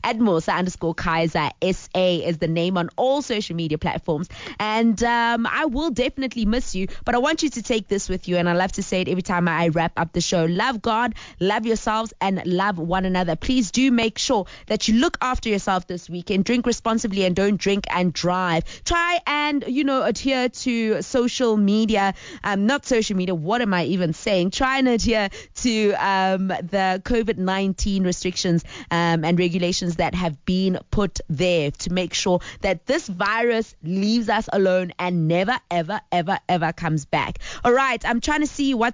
at Musa_Kaiser SA is the name on all social media platforms. And I will definitely miss you, but I want you to take this with you, and I love to say it every time I wrap up the show. Love God, love yourselves, and love one another. Please do make sure that you look after yourself this weekend. Drink responsibly and don't drink and drive. Try and, adhere to social media. Not social media, what am I even saying? Try and adhere to the COVID-19 restrictions and regulations that have been put there to make sure that this virus leaves us alone and never, ever, ever, ever comes back. All right, I'm trying to see what's